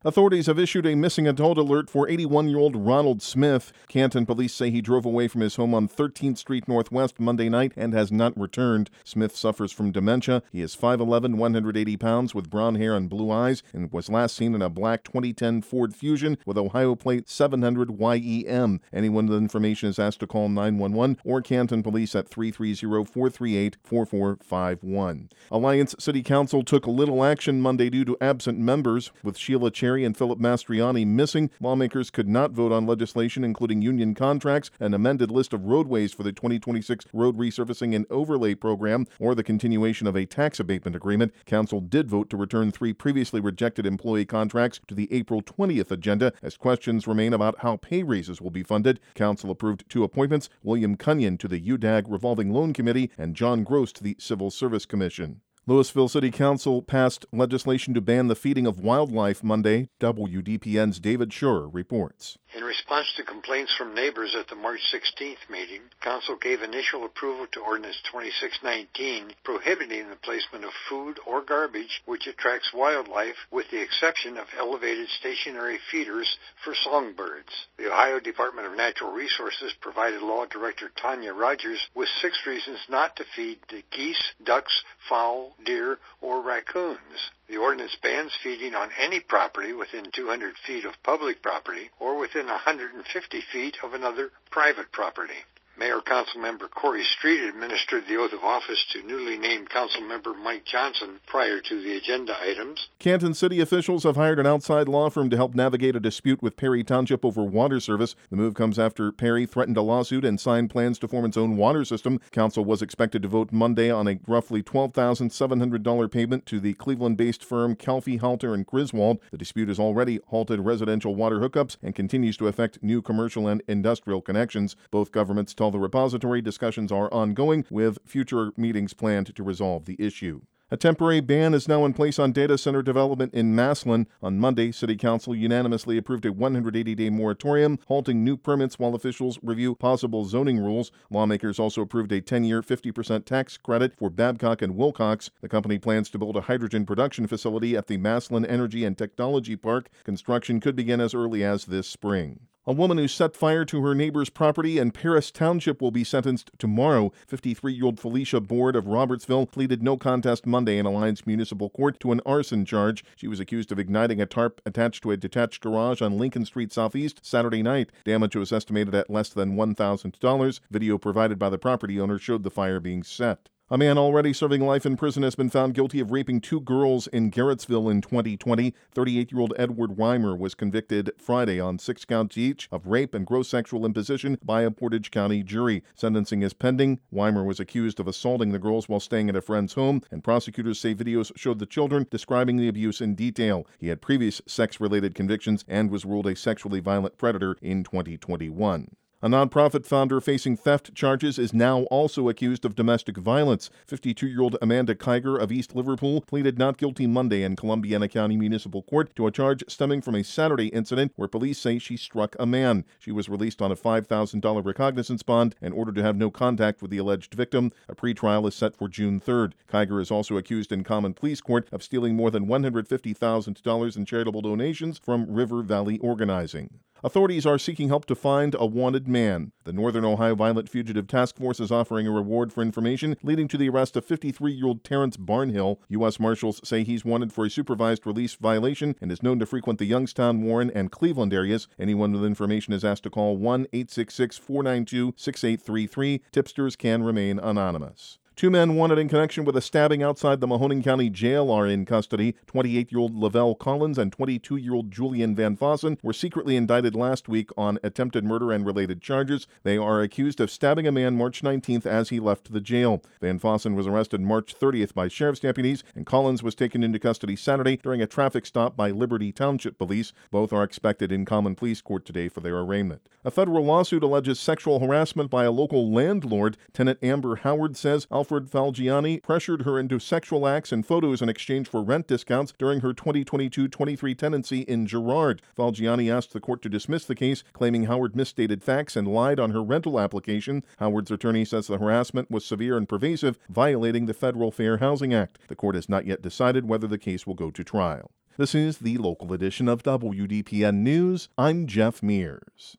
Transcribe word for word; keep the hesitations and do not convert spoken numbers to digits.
Authorities have issued a missing adult alert for eighty-one-year-old Ronald Smith. Canton police say he drove away from his home on thirteenth Street Northwest Monday night and has not returned. Smith suffers from dementia. He is five eleven, one hundred eighty pounds with brown hair and blue eyes and was last seen in a black twenty ten Ford Fusion with Ohio plate seven hundred Y E M. Anyone with information is asked to call nine one one or Canton Police at three three zero, four three eight, four four five one. Alliance City Council took little action Monday due to absent members. With Sheila Cherry and Philip Mastriani missing, lawmakers could not vote on legislation including union contracts, an amended list of roadways for the twenty twenty-six Road Resurfacing and Overlay Program, or the continuation of a tax abatement agreement. Council did vote to return three previously rejected employee contracts to the April twentieth agenda as questions remain about how pay raises will be funded. Council approved two appointments, William Cunyon to the U D A G Revolving Loan Committee and John Gross to the Civil Service Commission. Louisville City Council passed legislation to ban the feeding of wildlife Monday. W D P N's David Schur reports. In response to complaints from neighbors at the March sixteenth meeting, Council gave initial approval to Ordinance twenty-six nineteen, prohibiting the placement of food or garbage which attracts wildlife, with the exception of elevated stationary feeders for songbirds. The Ohio Department of Natural Resources provided Law Director Tanya Rogers with six reasons not to feed the geese, ducks, fowl, deer, or raccoons. The ordinance bans feeding on any property within two hundred feet of public property or within one hundred fifty feet of another private property. Mayor Councilmember Corey Street administered the oath of office to newly named Councilmember Mike Johnson prior to the agenda items. Canton City officials have hired an outside law firm to help navigate a dispute with Perry Township over water service. The move comes after Perry threatened a lawsuit and signed plans to form its own water system. Council was expected to vote Monday on a roughly twelve thousand seven hundred dollars payment to the Cleveland-based firm Calfee, Halter and Griswold. The dispute has already halted residential water hookups and continues to affect new commercial and industrial connections. Both governments tell the repository discussions are ongoing, with future meetings planned to resolve the issue. A temporary ban is now in place on data center development in Massillon. On Monday, City Council unanimously approved a one hundred eighty day moratorium, halting new permits while officials review possible zoning rules. Lawmakers also approved a ten year, fifty percent tax credit for Babcock and Wilcox. The company plans to build a hydrogen production facility at the Massillon Energy and Technology Park. Construction could begin as early as this spring. A woman who set fire to her neighbor's property in Paris Township will be sentenced tomorrow. fifty-three-year-old Felicia Board of Robertsville pleaded no contest Monday in Alliance Municipal Court to an arson charge. She was accused of igniting a tarp attached to a detached garage on Lincoln Street Southeast Saturday night. Damage was estimated at less than one thousand dollars. Video provided by the property owner showed the fire being set. A man already serving life in prison has been found guilty of raping two girls in Garrettsville in twenty twenty. thirty-eight-year-old Edward Weimer was convicted Friday on six counts each of rape and gross sexual imposition by a Portage County jury. Sentencing is pending. Weimer was accused of assaulting the girls while staying at a friend's home, and prosecutors say videos showed the children describing the abuse in detail. He had previous sex-related convictions and was ruled a sexually violent predator in twenty twenty-one. A nonprofit founder facing theft charges is now also accused of domestic violence. fifty-two-year-old Amanda Kiger of East Liverpool pleaded not guilty Monday in Columbiana County Municipal Court to a charge stemming from a Saturday incident where police say she struck a man. She was released on a five thousand dollars recognizance bond and ordered to have no contact with the alleged victim. A pretrial is set for June third. Kiger is also accused in common pleas court of stealing more than one hundred fifty thousand dollars in charitable donations from River Valley Organizing. Authorities are seeking help to find a wanted man. The Northern Ohio Violent Fugitive Task Force is offering a reward for information leading to the arrest of fifty-three-year-old Terrence Barnhill. U S Marshals say he's wanted for a supervised release violation and is known to frequent the Youngstown, Warren, and Cleveland areas. Anyone with information is asked to call one eight six six, four nine two, six eight three three. Tipsters can remain anonymous. Two men wanted in connection with a stabbing outside the Mahoning County Jail are in custody. twenty-eight-year-old Lavelle Collins and twenty-two-year-old Julian Van Fossen were secretly indicted last week on attempted murder and related charges. They are accused of stabbing a man March nineteenth as he left the jail. Van Fossen was arrested March thirtieth by sheriff's deputies, and Collins was taken into custody Saturday during a traffic stop by Liberty Township Police. Both are expected in common pleas court today for their arraignment. A federal lawsuit alleges sexual harassment by a local landlord. Tenant Amber Howard says Alfred Falgiani pressured her into sexual acts and photos in exchange for rent discounts during her twenty twenty-two twenty-three tenancy in Girard. Falgiani asked the court to dismiss the case, claiming Howard misstated facts and lied on her rental application. Howard's attorney says the harassment was severe and pervasive, violating the Federal Fair Housing Act. The court has not yet decided whether the case will go to trial. This is the local edition of W D P N News. I'm Jeff Mears.